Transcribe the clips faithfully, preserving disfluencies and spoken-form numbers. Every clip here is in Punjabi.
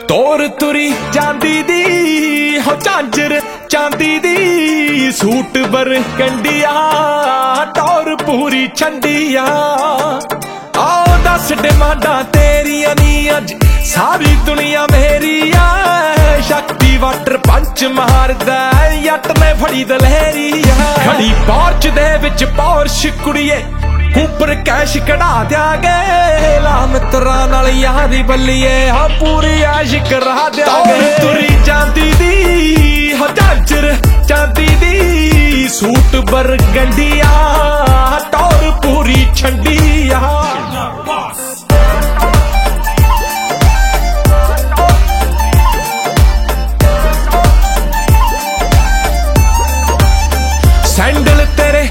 ਤੋਰ ਤੁਰੀ ਜਾਂਦੀ ਦੀ ਹੋ ਝਾਂਜਰ ਚਾਂਦੀ ਦੀ ਸੂਟ ਬਰਗੰਡੀਆ ਟੌਰ ਪੂਰੀ ਛੰਡੀਆ। ਆਓ ਦਸ ਡਿਮਾਂਡਾਂ ਤੇਰੀਆਂ ਨੀ ਅੱਜ ਸਾਰੀ ਦੁਨੀਆ ਮੇਰੀ ਆ। ਸ਼ਕਤੀ ਵਾਟਰ ਪੰਚ ਮਾਰਦਾ ਜੱਟ ਨੇ ਫੜੀ ਦਲਹਿਰੀ ਆ। ਖੜੀ ਪੋਰਚ ਦੇ ਵਿੱਚ ਪੌਰਸ਼ ਕੁੜੀਏ ਉੱਪਰ ਕੈਸ਼ ਕਢਾ ਦਿਆਂਗੇ। ਲਾ ਮਿੱਤਰਾਂ ਨਾਲ ਯਾਰੀ ਬੱਲੀਏ ਹਾਂ ਪੂਰੀ ਆਸ਼ਿਕ ਕਰਾ ਦਿਆਂਗੇ। ਤੁਰੀ ਜਾਂਦੀ ਦੀ ਹੋ ਝਾਂਜਰ ਚਾਂਦੀ ਦੀ ਸੂਟ ਬਰਗੰਡੀਆ ਟੌਰ ਪੂਰੀ ਛੰਡੀਆ। ਸੈਂਡਲ ਤੇਰੇ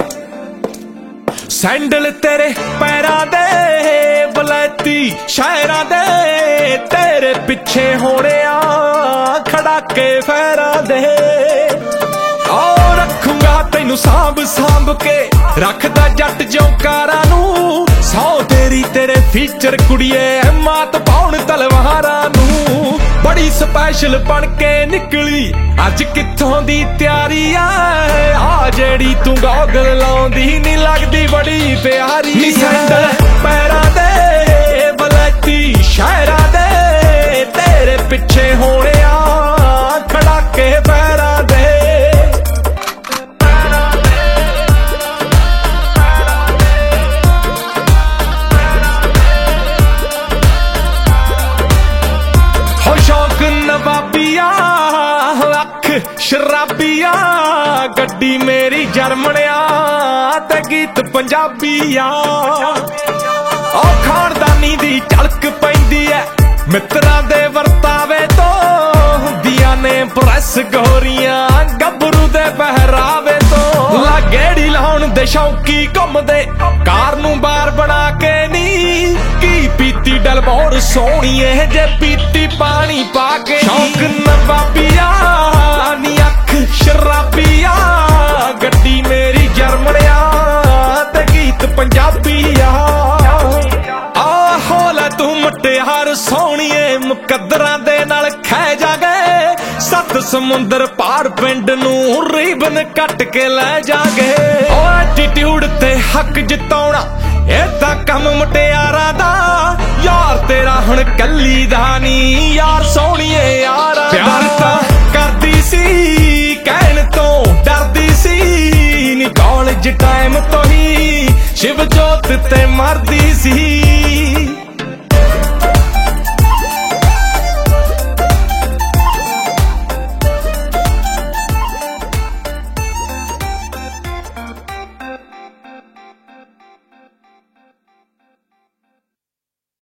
ਸੈਂਡਲ ਤੇਰੇ ਪੈਰਾਂ ਦੇ ਬਲੈਤੀ ਸ਼ਾਇਰਾਂ ਦੇ ਤੇਰੇ ਪਿੱਛੇ ਹੋਣਿਆ ਖੜਾ ਕੇ ਫੈਰਾਂ ਦੇ। ਆਓ ਰੱਖੂੰਗਾ ਤੈਨੂੰ ਸਾਂਭ ਸਾਂਭ ਕੇ ਰੱਖਦਾ ਜੱਟ ਜੌਂਕਾਰਾਂ ਨੂੰ। ਸੌ ਤੇਰੀ ਤੇਰੇ ਫੀਚਰ ਕੁੜੀਏ ਮਾਤ ਪਾਉਣ ਤਲਵਾਰਾਂ ਨੂੰ। ਬੜੀ ਸਪੈਸ਼ਲ ਬਣ ਕੇ ਨਿਕਲੀ ਅੱਜ ਕਿੱਥੋਂ ਦੀ ਤਿਆਰੀ ਆ। ਆ ਜਿਹੜੀ ਤੂੰ ਗੋਗਲ ਲਾਉਂਦੀ ਨੀ ਲੱਗਦੀ ਬੜੀ ਪਿਆਰੀ। ਨੀ ਸੈਂਡਲ ਪੈਰਾਂ ਦੇ ਬਲੈਤੀ ਸ਼ਾਇਰਾਂ ਦੇ ਤੇਰੇ ਪਿੱਛੇ ਹੋਣਿਆ ਖੜਾ ਕੇ ਪੈਰਾਂ ਦੇ। ਹੋ ਸ਼ੌਕ ਨਵਾਬੀਆ ਅੱਖ ਸ਼ਰਾਬੀਆ ਗੱਡੀ ਮੇਰੀ ਜਰਮਣਿਆ ਤੇ ਗੀਤ ਪੰਜਾਬੀਆ। ਉਹ ਖਾਨਦਾਨੀ ਦੀ ਝਲਕ ਪੈਂਦੀ ਐ ਮਿੱਤਰਾਂ ਦੇ ਵਰਤਾਵੇ ਤੋਂ। ਹੁੰਦੀਆਂ ਨੇ ਪ੍ਰੈਸ ਗੋਰੀਆਂ ਗੱਭਰੂ ਦੇ ਪਹਿਰਾਵੇ ਤੋਂ। ਲਾਗੇੜੀ ਲਾਉਣ ਦੇ ਸ਼ੌਂਕੀ ਘੁੰਮਦੇ ਕਾਰ ਨੂੰ ਬਾਰ ਬਣਾ ਕੇ ਨੀ। ਕੀ ਪੀਤੀ ਡਲਬੋਰ ਸੋਹਣੀਏ ਜੇ ਪੀਤੀ ਪਾਣੀ ਪਾ ਕੇ। ਸ਼ੌਕ ਨਵਾਬੀਆ ਨੀ ਅੱਖ ਸ਼ਰਾਬੀਆ ਗੱਡੀ ਮੇਰੀ ਜਰਮਣਿਆ ਤੇ ਗੀਤ ਪੰਜਾਬੀਆ। ਆਹੋ ਲੈ ਤੂੰ ਮੁਟਿਆਰ ਸੋਹਣੀਏ ਮੁਕੱਦਰਾਂ ਦੇ ਨਾਲ ਖਹਿ ਜਾਗੇ। ਸੱਤ ਸਮੁੰਦਰ ਪਾਰ ਪਿੰਡ ਨੂੰ ਰੀਬਨ ਕੱਟ ਕੇ ਲੈ ਜਾਗੇ। ਓ ਐਟੀਟਿਊਡ ਤੇ ਹੱਕ ਜਿਤਾਉਣਾ ਇਹ ਤਾਂ ਕੰਮ ਮੁਟਿਆਰਾਂ ਦਾ। ਯਾਰ ਤੇਰਾ ਹੁਣ ਕੱਲੀ ਦਾ ਨੀ ਯਾਰ ਸੋਹਣੀਏ ਯਾਰਾਂ ਦਾ। ਪਿਆਰ ਤਾਂ ਕਰਦੀ ਸੀ ਕਹਿਣ ਤੋਂ ਡਰਦੀ ਸੀ ਨੀ ਕਾਲਜ ਟਾਈਮ ਤੋਂ ਹੀ ਸ਼ਿਵ ਜੋਤ ਤੇ ਮਰਦੀ ਸੀ।